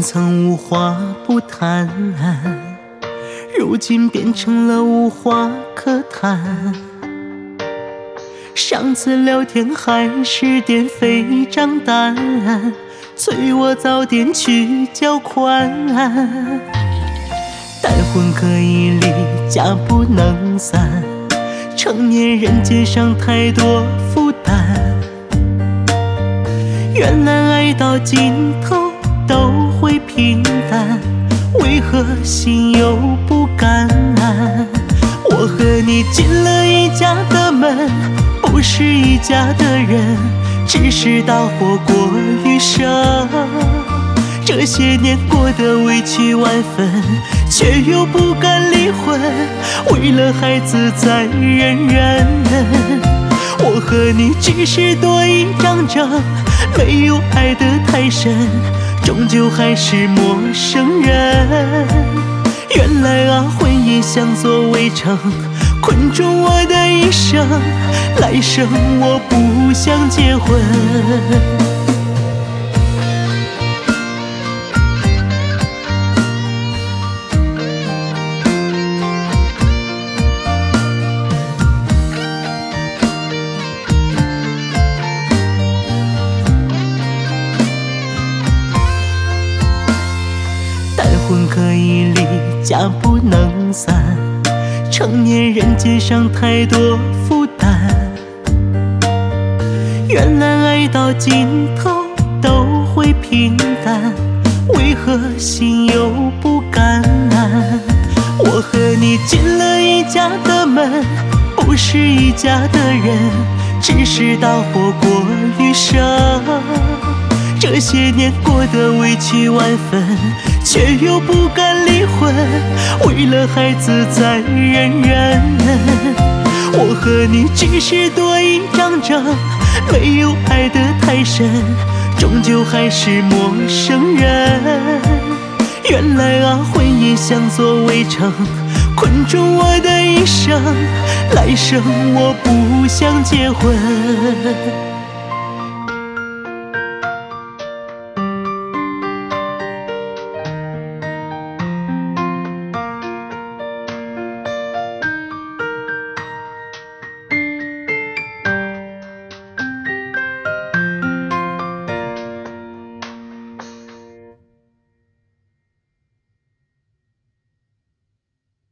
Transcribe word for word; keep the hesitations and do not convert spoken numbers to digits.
曾无话不谈，如今变成了无话可谈。上次聊天还是点非常淡，催我早点去交款。单婚可以离，家不能散，成年人肩上太多负担。原来爱到尽头都会平淡，为何心有不甘？我和你进了一家的门，不是一家的人，只是搭伙过余生。这些年过得委屈万分，却又不敢离婚，为了孩子再忍忍。我和你只是多一张证，没有爱得太深，终究还是陌生人。原来啊，婚姻像座围城，困住我的一生，来生我不想结婚。婚可以离，家不能散，成年人肩上太多负担。原来爱到尽头都会平淡，为何心有不甘？我和你进了一家的门，不是一家的人，只是搭伙过余生。这些年过得委屈万分，却又不敢离婚，为了孩子再忍忍。我和你只是多一张证，没有爱得太深，终究还是陌生人。原来啊，婚姻像座围城，困住我的一生，来生我不想结婚。